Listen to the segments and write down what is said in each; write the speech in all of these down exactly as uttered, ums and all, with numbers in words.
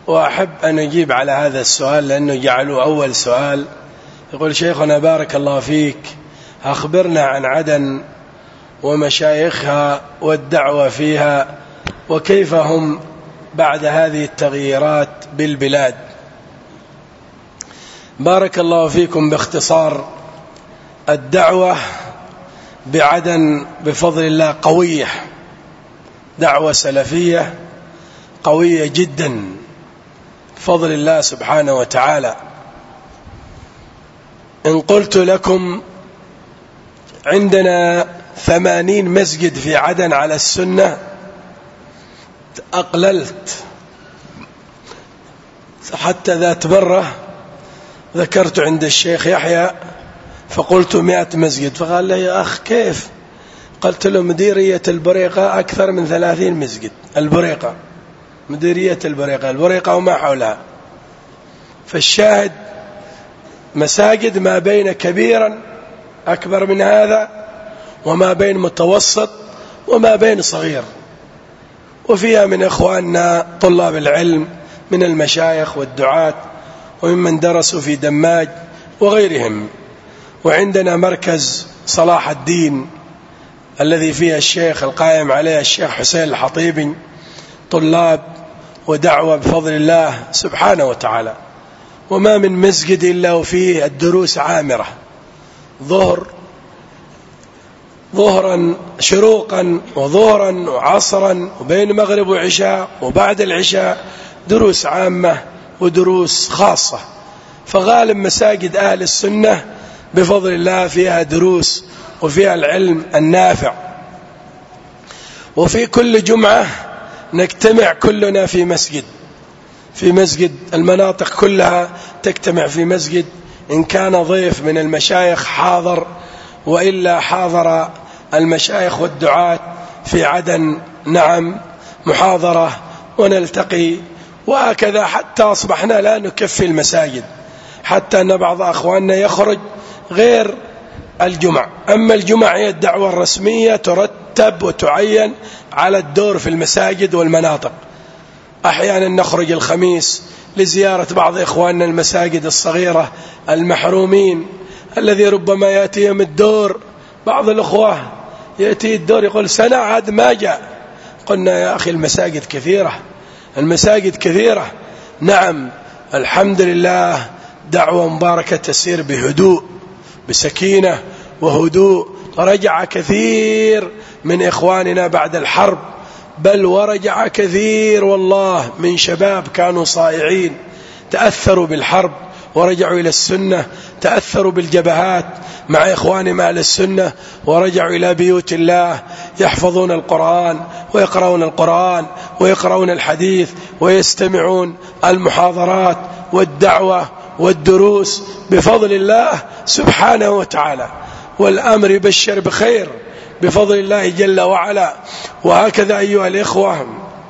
وأحب أن أجيب على هذا السؤال لأنه جعلوا أول سؤال. يقول شيخنا بارك الله فيك، أخبرنا عن عدن ومشايخها والدعوة فيها وكيف هم بعد هذه التغييرات بالبلاد. بارك الله فيكم. باختصار، الدعوة بعدن بفضل الله قوية، دعوة سلفية قوية جدا بفضل الله سبحانه وتعالى. إن قلت لكم عندنا ثمانين مسجد في عدن على السنة أقللت. حتى ذات مرة ذكرت عند الشيخ يحيى فقلت مئة مسجد، فقال لي يا أخ كيف؟ قلت له مديرية البريقة أكثر من ثلاثين مسجد. البريقة، مديرية البريقة، البريقة وما حولها. فالشاهد مساجد ما بين كبيرا أكبر من هذا وما بين متوسط وما بين صغير، وفيها من إخواننا طلاب العلم من المشايخ والدعاة وممن درسوا في دماج وغيرهم. وعندنا مركز صلاح الدين الذي فيه الشيخ القائم عليه الشيخ حسين الحطيبي، طلاب ودعوة بفضل الله سبحانه وتعالى. وما من مسجد إلا وفيه الدروس عامرة، ظهر ظهرا شروقا وظهرا وعصرا وبين مغرب وعشاء وبعد العشاء دروس عامة ودروس خاصة. فغالب مساجد أهل السنة بفضل الله فيها دروس وفيها العلم النافع. وفي كل جمعة نجتمع كلنا في مسجد، في مسجد، المناطق كلها تجتمع في مسجد، إن كان ضيف من المشايخ حاضر وإلا حاضر المشايخ والدعاة في عدن نعم محاضرة ونلتقي. وهكذا حتى أصبحنا لا نكفي المساجد، حتى أن بعض أخواننا يخرج غير الجمع. أما الجمع هي الدعوة الرسمية ترتب وتعين على الدور في المساجد والمناطق. أحيانا نخرج الخميس لزيارة بعض إخواننا المساجد الصغيرة المحرومين الذي ربما يأتيهم الدور. بعض الأخوة يأتي الدور يقول سنة عاد ما جاء. قلنا يا أخي المساجد كثيرة، المساجد كثيرة. نعم الحمد لله، دعوة مباركة تسير بهدوء بسكينة وهدوء. رجع كثير من إخواننا بعد الحرب، بل ورجع كثير والله من شباب كانوا صائعين تأثروا بالحرب ورجعوا إلى السنة، تأثروا بالجبهات مع إخوانهم أهل السنة ورجعوا إلى بيوت الله يحفظون القرآن ويقرؤون القرآن ويقرؤون الحديث ويستمعون المحاضرات والدعوة والدروس بفضل الله سبحانه وتعالى. والأمر يبشر بخير بفضل الله جل وعلا. وهكذا أيها الإخوة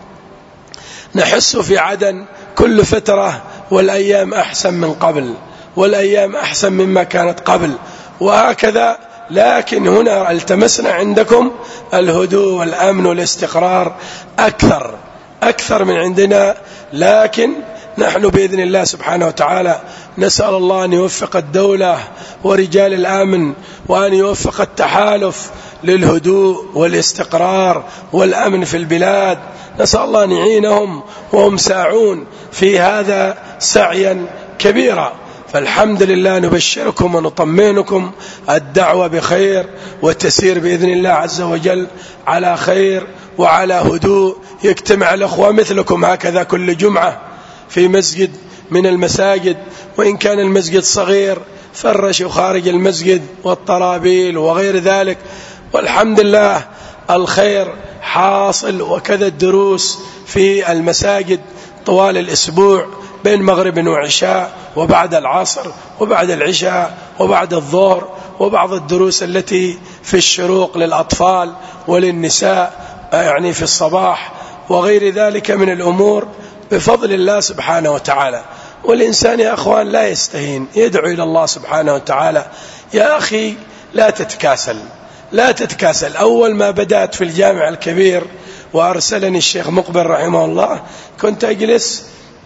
نحس في عدن كل فترة والأيام أحسن من قبل، والأيام أحسن مما كانت قبل، وهكذا. لكن هنا التمسنا عندكم الهدوء والأمن والاستقرار أكثر أكثر من عندنا. لكن نحن بإذن الله سبحانه وتعالى نسأل الله أن يوفق الدولة ورجال الأمن وأن يوفق التحالف للهدوء والاستقرار والأمن في البلاد. نسأل الله أن يعينهم وهم ساعون في هذا سعيا كبيرا. فالحمد لله نبشركم ونطمئنكم الدعوة بخير وتسير بإذن الله عز وجل على خير وعلى هدوء. يجتمع الأخوة مثلكم هكذا كل جمعة في مسجد من المساجد، وإن كان المسجد صغير فرشوا خارج المسجد والطرابيل وغير ذلك. والحمد لله الخير حاصل. وكذا الدروس في المساجد طوال الأسبوع بين مغرب وعشاء وبعد العصر وبعد العشاء وبعد الظهر، وبعض الدروس التي في الشروق للأطفال وللنساء يعني في الصباح وغير ذلك من الأمور بفضل الله سبحانه وتعالى. والإنسان يا أخوان لا يستهين، يدعو إلى الله سبحانه وتعالى. يا أخي لا تتكاسل لا تتكاسل. أول ما بدأت في الجامع الكبير وأرسلني الشيخ مقبل رحمه الله كنت أجلس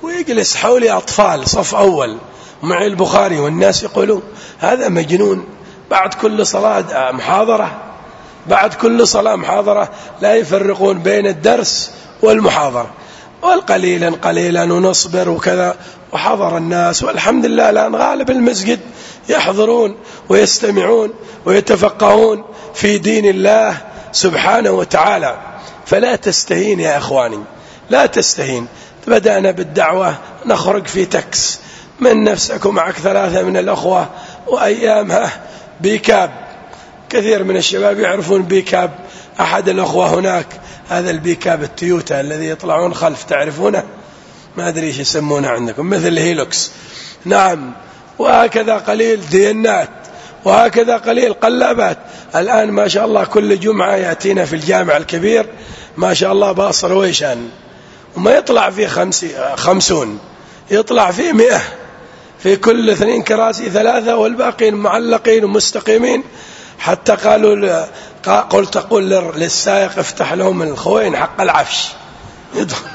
ويجلس حولي أطفال صف أول معي البخاري والناس يقولون هذا مجنون، بعد كل صلاة محاضرة، بعد كل صلاة محاضرة، لا يفرقون بين الدرس والمحاضرة، والقليلا قليلا ونصبر وكذا. وحضر الناس والحمد لله الآن غالب المسجد يحضرون ويستمعون ويتفقهون في دين الله سبحانه وتعالى. فلا تستهين يا أخواني، لا تستهين. بدأنا بالدعوة نخرج في تكس من نفسك ومعك ثلاثة من الأخوة، وأيامها بيكاب، كثير من الشباب يعرفون بيكاب، أحد الأخوة هناك هذا البيكاب التيوتا الذي يطلعون خلف، تعرفونه؟ ما أدري إيش يسمونه عندكم، مثل الهيلوكس. نعم. وهكذا قليل دينات، وهكذا قليل قلابات. الآن ما شاء الله كل جمعة يأتينا في الجامع الكبير ما شاء الله باص رويشان، وما يطلع فيه خمسي خمسون، يطلع فيه مئة، في كل اثنين كراسي ثلاثة، والباقين معلقين ومستقيمين. حتى قالوا قلت أقول للسائق افتح لهم الخوين حق العفش يدخل.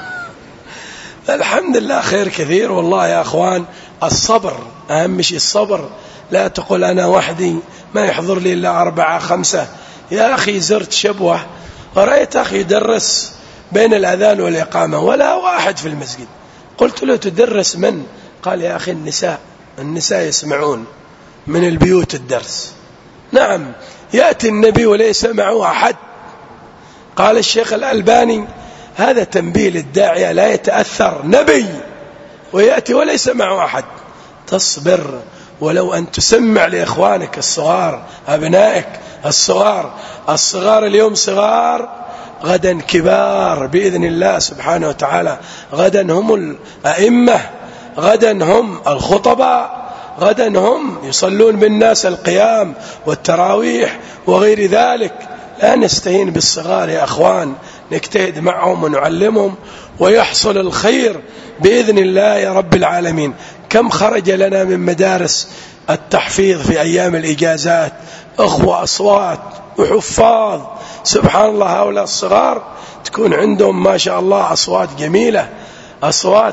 الحمد لله خير كثير والله يا أخوان. الصبر أهم شيء، الصبر. لا تقول أنا وحدي ما يحضر لي إلا أربعة خمسة. يا أخي زرت شبوة ورأيت أخي يدرس بين الأذان والإقامة ولا واحد في المسجد. قلت له تدرس من؟ قال يا أخي النساء، النساء يسمعون من البيوت الدرس. نعم، يأتي النبي وليس معه أحد. قال الشيخ الألباني هذا تنبيه للداعية لا يتأثر، نبي ويأتي وليس معه أحد. تصبر، ولو أن تسمع لإخوانك الصغار، أبنائك الصغار، الصغار اليوم صغار غدا كبار بإذن الله سبحانه وتعالى. غدا هم الأئمة، غدا هم الخطباء، غدا هم يصلون بالناس القيام والتراويح وغير ذلك. لا نستهين بالصغار يا أخوان، نجتهد معهم ونعلمهم ويحصل الخير بإذن الله يا رب العالمين. كم خرج لنا من مدارس التحفيظ في أيام الإجازات أخوة أصوات وحفاظ، سبحان الله. هؤلاء الصغار تكون عندهم ما شاء الله أصوات جميلة، أصوات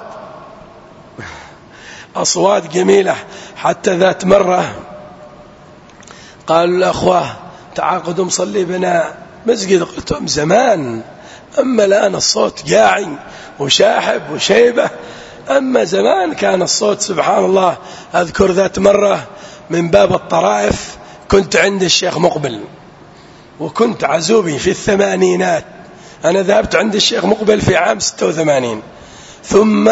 أصوات جميلة. حتى ذات مرة قالوا الأخوة تعاقدوا مصلي بنا مسجد، قلت لهم زمان، أما الآن الصوت جاعي وشاحب وشيبة، أما زمان كان الصوت سبحان الله. أذكر ذات مرة من باب الطرائف كنت عند الشيخ مقبل، وكنت عزوبي في الثمانينات، أنا ذهبت عند الشيخ مقبل في عام ستة وثمانين، ثم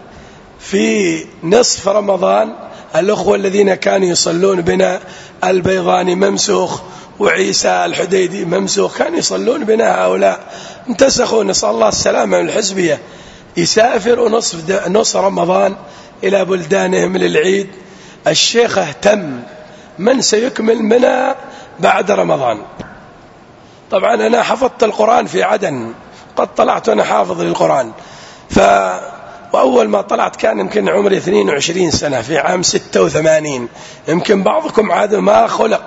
في نصف رمضان الأخوة الذين كانوا يصلون بنا البيضاني ممسوخ وعيسى الحديدي ممسوخ كانوا يصلون بنا، هؤلاء انتسخوا نسأل الله السلامة من الحزبية، يسافروا نصف نصف رمضان إلى بلدانهم للعيد. الشيخ اهتم من سيكمل منا بعد رمضان. طبعا أنا حفظت القرآن في عدن، قد طلعت أنا حافظ للقرآن، ف وأول ما طلعت كان يمكن عمري اثنين وعشرين سنة في عام ستة وثمانين، يمكن بعضكم عاد ما خلق.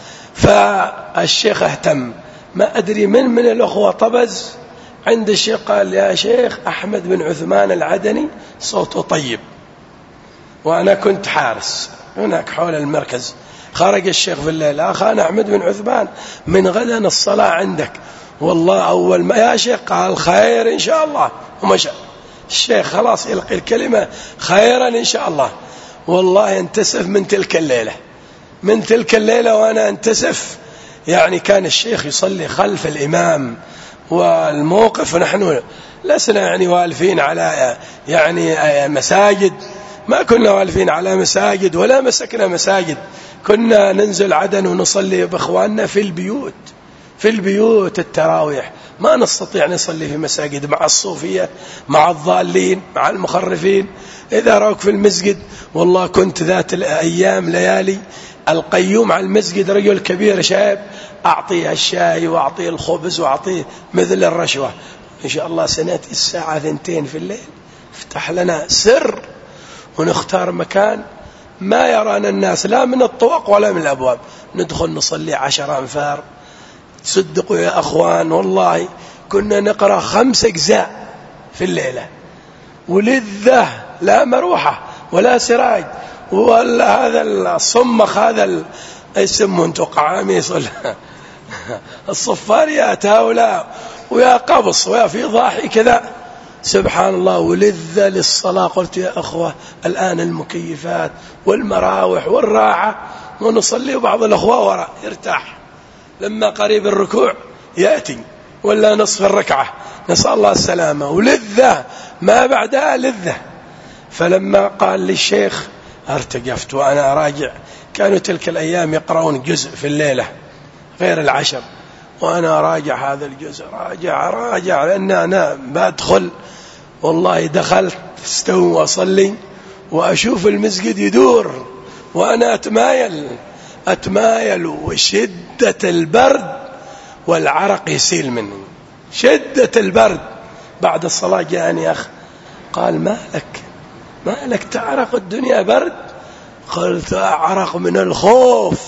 فالشيخ اهتم، ما أدري من من الأخوة طبز عند الشيخ قال يا شيخ أحمد بن عثمان العدني صوته طيب، وأنا كنت حارس هناك حول المركز. خرج الشيخ في الليل أخانا أحمد بن عثمان من غدا الصلاة عندك، والله أول ما يا شيخ قال خير إن شاء الله، ومشى الشيخ خلاص يلقي الكلمة خيرا إن شاء الله. والله انتسف من تلك الليلة، من تلك الليلة وأنا انتسف. يعني كان الشيخ يصلي خلف الإمام، والموقف نحن لسنا يعني والفين على يعني مساجد، ما كنا والفين على مساجد ولا مسكنا مساجد، كنا ننزل عدن ونصلي بإخواننا في البيوت، في البيوت التراويح. ما نستطيع نصلي في مساجد مع الصوفية مع الضالين مع المخرفين. إذا رأوك في المسجد، والله كنت ذات الأيام ليالي القيوم على المسجد رجل كبير شاب، أعطيه الشاي وأعطيه الخبز وأعطيه مثل الرشوة. إن شاء الله سنأتي الساعة ثنتين في الليل افتح لنا سر ونختار مكان ما يرانا الناس لا من الطوق ولا من الأبواب، ندخل نصلي عشر أنفار. تصدقوا يا أخوان والله كنا نقرأ خمس أجزاء في الليلة، ولذة لا مروحة ولا سراج، ولا هذا الصمخ هذا يسمونه انتو قعاميص ولا الصفاريات هؤلاء، ويا قبص ويا في ضاحي كذا، سبحان الله. ولذة للصلاة. قلت يا أخوة الآن المكيفات والمراوح والراحة ونصلي، وبعض الأخوة وراء يرتاح لما قريب الركوع يأتي ولا نصف الركعة، نسأل الله السلامة. ولذة ما بعدها لذة. فلما قال للشيخ ارتقفت وأنا راجع، كانوا تلك الأيام يقرؤون جزء في الليلة غير العشر، وأنا راجع هذا الجزء راجع راجع لأن أنا بدخل، والله دخلت استوى وأصلي وأشوف المسجد يدور وأنا أتمايل أتمايل وشدة البرد والعرق يسيل مني، شدة البرد. بعد الصلاة جاءني أخ قال ما لك ما لك تعرق، الدنيا برد. قلت أعرق من الخوف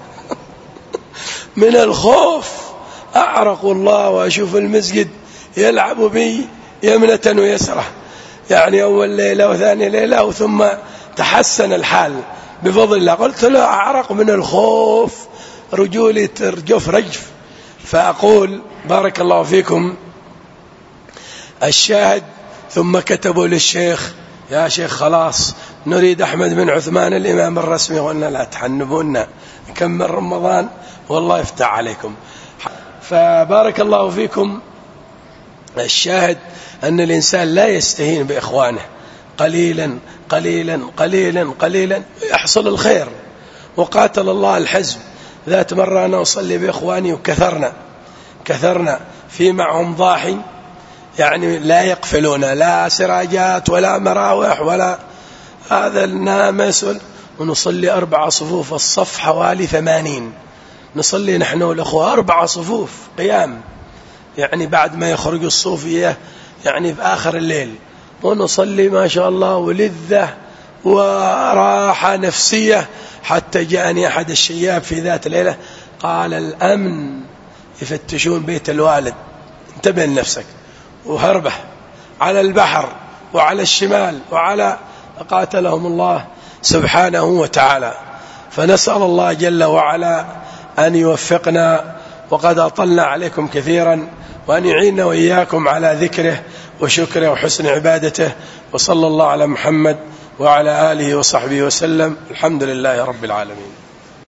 من الخوف أعرق والله، وأشوف المسجد يلعب بي يمنة ويسرة، يعني أول ليلة وثاني ليلة، وثم تحسن الحال بفضل الله. قلت له أعرق من الخوف، رجولي ترجف رجف. فأقول بارك الله فيكم الشاهد. ثم كتبوا للشيخ يا شيخ خلاص نريد أحمد بن عثمان الإمام الرسمي، قلنا لا تحنبونا كمل رمضان والله يفتح عليكم. فبارك الله فيكم الشاهد أن الإنسان لا يستهين بإخوانه، قليلا قليلا قليلا قليلا يحصل الخير. وقاتل الله الحزب. ذات مرة أنا أصلي بإخواني وكثرنا كثرنا في معهم ضاحي، يعني لا يقفلون لا سراجات ولا مراوح ولا هذا النامس، ونصلي أربع صفوف، الصف حوالي ثمانين، نصلي نحن والأخوة أربع صفوف قيام، يعني بعد ما يخرج الصوفية يعني في آخر الليل، ونصلي ما شاء الله ولذة وراحة نفسية. حتى جاءني أحد الشياب في ذات ليلة قال الأمن يفتشون بيت الوالد، انتبه لنفسك، وهربه على البحر وعلى الشمال وعلى قاتلهم الله سبحانه وتعالى. فنسأل الله جل وعلا أن يوفقنا، وقد أطلنا عليكم كثيرا، وأن يعيننا وإياكم على ذكره وشكره وحسن عبادته. وصلى الله على محمد وعلى آله وصحبه وسلم. الحمد لله رب العالمين.